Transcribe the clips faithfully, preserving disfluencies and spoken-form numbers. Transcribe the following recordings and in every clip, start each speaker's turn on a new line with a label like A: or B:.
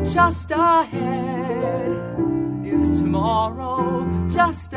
A: just ahead is tomorrow, just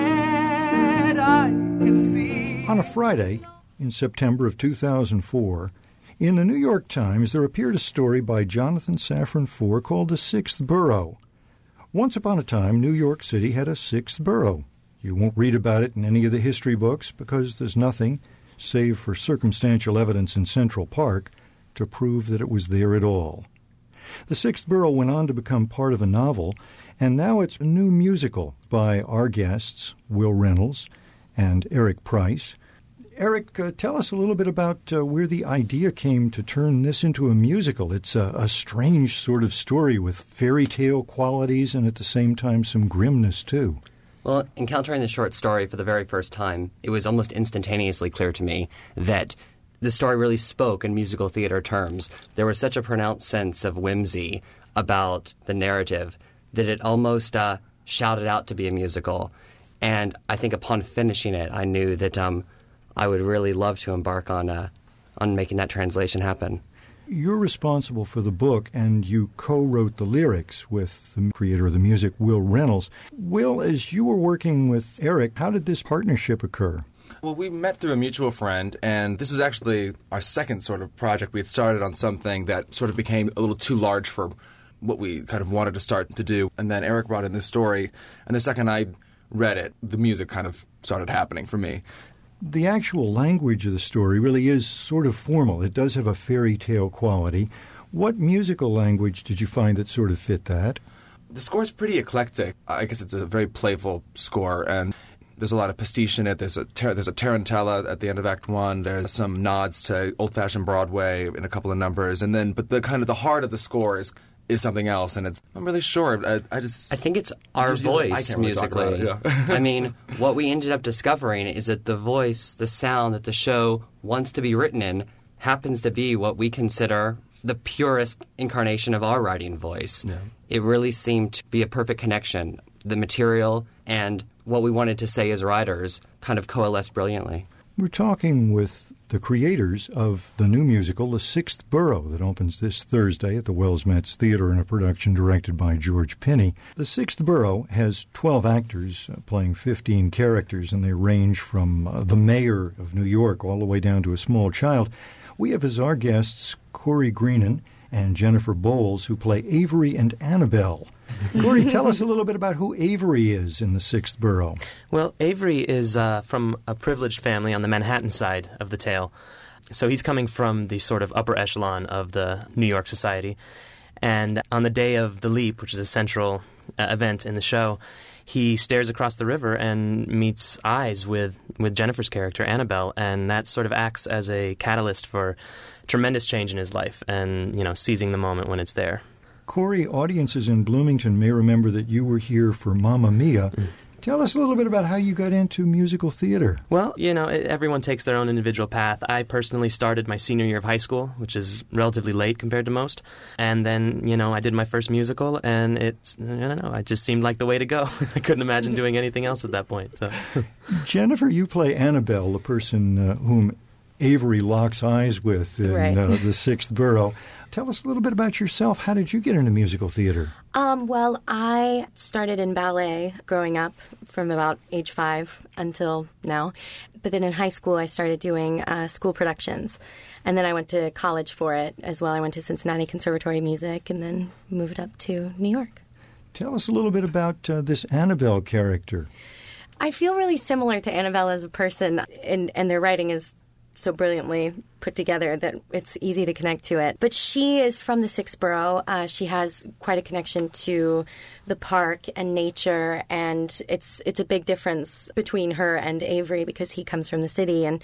A: ahead I can see.
B: On a Friday in September of two thousand four, in the New York Times there appeared a story by Jonathan Safran Foer called The Sixth Borough. Once upon a time, New York City had a sixth borough. You won't read about it in any of the history books because there's nothing, save for circumstantial evidence in Central Park, to prove that it was there at all. The Sixth Borough went on to become part of a novel, and now it's a new musical by our guests, Will Reynolds and Eric Price. Eric, uh, tell us a little bit about uh, where the idea came to turn this into a musical. It's a, a strange sort of story with fairy tale qualities and at the same time some grimness, too.
C: Well, encountering the short story for the very first time, it was almost instantaneously clear to me that the story really spoke in musical theater terms. There was such a pronounced sense of whimsy about the narrative that it almost uh, shouted out to be a musical. And I think upon finishing it, I knew that um, I would really love to embark on uh, on making that translation happen.
B: You're responsible for the book, and you co-wrote the lyrics with the creator of the music, Will Reynolds. Will, as you were working with Eric, how did this partnership occur?
D: Well, we met through a mutual friend, and this was actually our second sort of project. We had started on something that sort of became a little too large for what we kind of wanted to start to do. And then Eric brought in this story, and the second I read it, the music kind of started happening for me.
B: The actual language of the story really is sort of formal. It does have a fairy tale quality. What musical language did you find that sort of fit that?
D: The score's pretty eclectic. I guess it's a very playful score, and there's a lot of pastiche in it. There's a tar- there's a tarantella at the end of Act One. There's some nods to old-fashioned Broadway in a couple of numbers, and then but the kind of the heart of the score is is something else. And it's I'm really sure. I, I just
C: I think it's our
D: usually,
C: voice
D: I can't really
C: musically.
D: talk about it, yeah.
C: I mean, what we ended up discovering is that the voice, the sound that the show wants to be written in, happens to be what we consider the purest incarnation of our writing voice.
D: Yeah.
C: It really seemed to be a perfect connection. The material and what we wanted to say as writers kind of coalesced brilliantly.
B: We're talking with the creators of the new musical, The Sixth Borough, that opens this Thursday at the Wells Metz Theater in a production directed by George Pinney. The Sixth Borough has twelve actors uh, playing fifteen characters, and they range from uh, the mayor of New York all the way down to a small child. We have as our guests Corey Greenan and Jennifer Bowles, who play Avery and Annabelle. Corey, tell us a little bit about who Avery is in The Sixth Borough.
E: Well, Avery is uh, from a privileged family on the Manhattan side of the tale. So he's coming from the sort of upper echelon of the New York society. And on the day of the leap, which is a central uh, event in the show, he stares across the river and meets eyes with, with Jennifer's character, Annabelle, and that sort of acts as a catalyst for tremendous change in his life and, you know, seizing the moment when it's there.
B: Corey, audiences in Bloomington may remember that you were here for Mamma Mia. Mm. Tell us a little bit about how you got into musical theater.
E: Well, you know, everyone takes their own individual path. I personally started my senior year of high school, which is relatively late compared to most. And then, you know, I did my first musical, and it's, I don't know, it just seemed like the way to go. I couldn't imagine doing anything else at that point. So.
B: Jennifer, you play Annabelle, the person uh, whom Avery locks eyes with in
F: right.
B: uh, The Sixth Borough. Tell us a little bit about yourself. How did you get into musical theater?
F: Um, well, I started in ballet growing up from about age five until now. But then in high school, I started doing uh, school productions. And then I went to college for it as well. I went to Cincinnati Conservatory of Music and then moved up to New York.
B: Tell us a little bit about uh, this Annabelle character.
F: I feel really similar to Annabelle as a person, and, and their writing is so brilliantly put together that it's easy to connect to it. But she is from the Sixth Borough. Uh, she has quite a connection to the park and nature, and it's it's a big difference between her and Avery because he comes from the city. And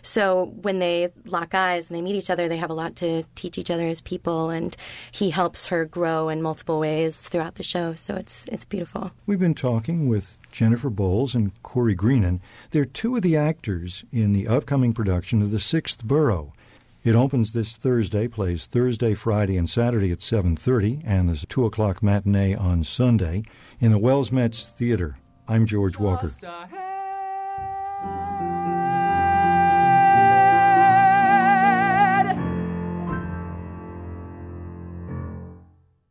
F: so when they lock eyes and they meet each other, they have a lot to teach each other as people, and he helps her grow in multiple ways throughout the show. So it's it's beautiful.
B: We've been talking with Jennifer Bowles and Corey Greenan. They're two of the actors in the upcoming production of The Sixth Borough. It opens this Thursday, plays Thursday, Friday, and Saturday at seven thirty, and there's a two o'clock matinee on Sunday in the Wells Metz Theater. I'm George Walker.
A: Just ahead.